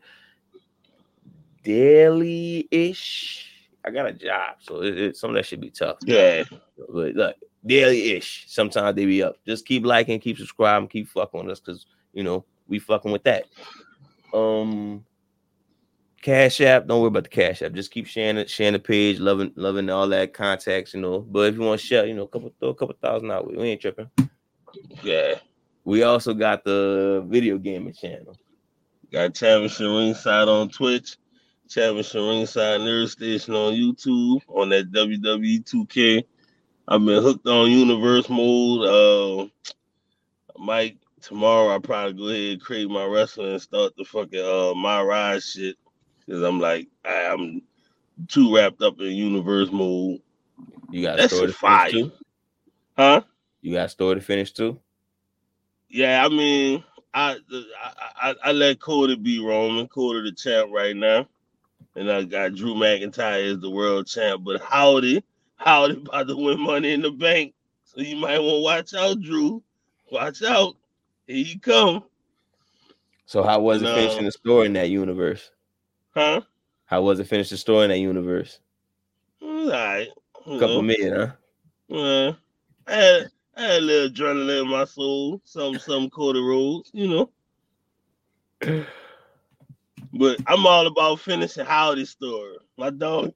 Speaker 1: daily-ish. I got a job, so some of that should be tough.
Speaker 2: Yeah.
Speaker 1: But look, daily-ish. Sometimes they be up. Just keep liking, keep subscribing, keep fucking with us because, we fucking with that. Cash App, don't worry about the Cash App. Just keep sharing the page, loving all that contacts, But if you want to share, throw a couple thousand out. We ain't tripping.
Speaker 2: Yeah.
Speaker 1: We also got the video gaming channel.
Speaker 2: Got Championship Ringside on Twitch, Championship Ringside Nerd Station on YouTube, on that WWE 2K. I've been hooked on Universe Mode. Mike, tomorrow I'll probably go ahead and create my wrestling and start the fucking My Rise shit. Because I'm like, I'm too wrapped up in Universe Mode.
Speaker 1: You got a story to finish too?
Speaker 2: Huh?
Speaker 1: You got a story to finish too?
Speaker 2: Yeah, I mean, I let Cody be Roman. Cody the champ right now. And I got Drew McIntyre as the world champ. But Howdy about to win Money in the Bank. So you might want to watch out, Drew. Watch out. Here you come.
Speaker 1: So how was it finishing the story in that universe?
Speaker 2: Huh?
Speaker 1: How was it finishing the story in that universe?
Speaker 2: All right.
Speaker 1: A couple million, huh?
Speaker 2: Yeah. I had a little adrenaline in my soul. Some Cody Rhodes, But I'm all about finishing Howdy's story. My dog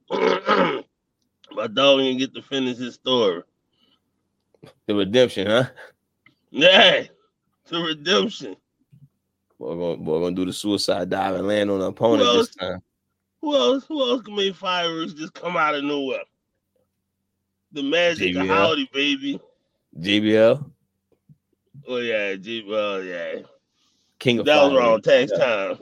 Speaker 2: didn't get to finish his story.
Speaker 1: The redemption, huh?
Speaker 2: Yeah. The redemption.
Speaker 1: We're gonna do the suicide dive and land on an opponent this time.
Speaker 2: Who else can make fireworks just come out of nowhere? The magic of Howdy, baby.
Speaker 1: JBL.
Speaker 2: Oh yeah, JBL, yeah.
Speaker 1: King of
Speaker 2: that
Speaker 1: fireworks.
Speaker 2: Was around tax time.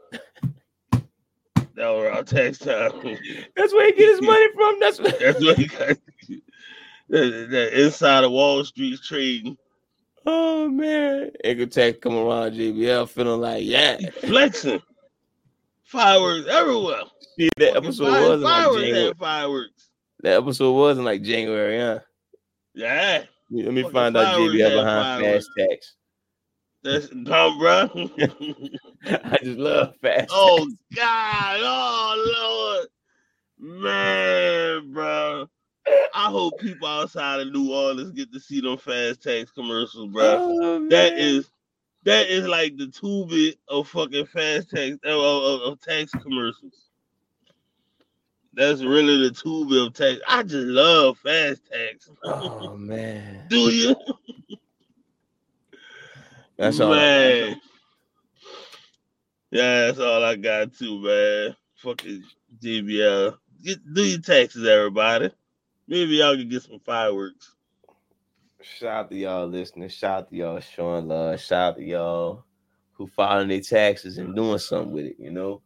Speaker 2: That was around tax time.
Speaker 1: That's where he get his money from. That's
Speaker 2: where he got that inside of Wall Street trading.
Speaker 1: Oh man, Edgar Tech come around JBL feeling like
Speaker 2: flexing, fireworks everywhere.
Speaker 1: See, that episode wasn't like January.
Speaker 2: Fireworks.
Speaker 1: That episode wasn't like January, huh?
Speaker 2: Yeah.
Speaker 1: Let me find out JBL behind Fast Tax.
Speaker 2: That's dumb, bro.
Speaker 1: I just love fast.
Speaker 2: Oh God! Oh Lord, man, bro. I hope people outside of New Orleans get to see them fast tax commercials, bro.
Speaker 1: Oh,
Speaker 2: that is like the two-bit of fucking fast tax of tax commercials. That's really the two-bit of tax. I just love fast tax.
Speaker 1: Oh man.
Speaker 2: Do you?
Speaker 1: That's all.
Speaker 2: Man. Yeah, that's all I got too, man. Fucking JBL. Do your taxes, everybody. Maybe y'all can get some fireworks.
Speaker 1: Shout out to y'all listening. Shout out to y'all showing love. Shout out to y'all who filing their taxes and doing something with it, you know.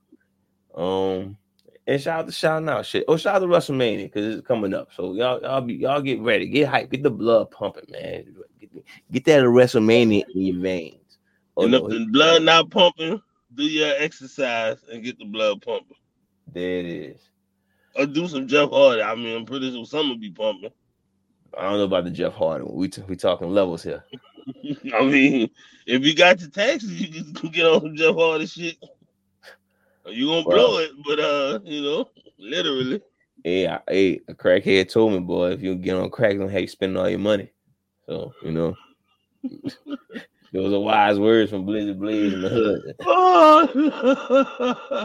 Speaker 1: And shout out to shouting out shit. Oh, shout out to WrestleMania because it's coming up. So y'all get ready, get hype, get the blood pumping, man. Get that WrestleMania in your veins.
Speaker 2: Oh, and if the blood not pumping, do your exercise and get the blood pumping.
Speaker 1: There it is.
Speaker 2: Or do some Jeff Hardy. I mean, I'm pretty sure some will be pumping.
Speaker 1: I don't know about the Jeff Hardy one. We talking levels here.
Speaker 2: I mean, if you got your taxes, you can get on some Jeff Hardy shit. You gonna blow it, but you know, literally.
Speaker 1: Yeah, a crackhead told me, boy, if you get on crack, don't have you spending all your money. So, you know. Those are wise words from Blizzard Blaze in the hood.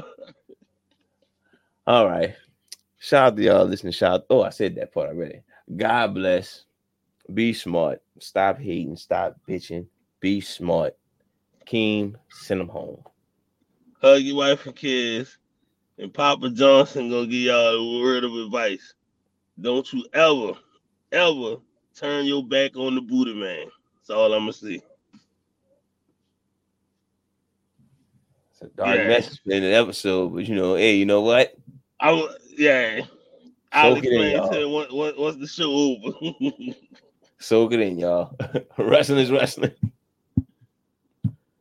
Speaker 1: All right. Shout out to y'all listening. Oh, I said that part already. God bless. Be smart. Stop hating. Stop bitching. Be smart. Keem, send them home.
Speaker 2: Hug your wife and kids. And Papa Johnson gonna give y'all a word of advice. Don't you ever turn your back on the booty man. That's all I'm gonna say.
Speaker 1: It's a dark message in the episode, but you know, hey, you know what?
Speaker 2: I'll explain to you once the show over.
Speaker 1: Soak it in, y'all. Wrestling is wrestling.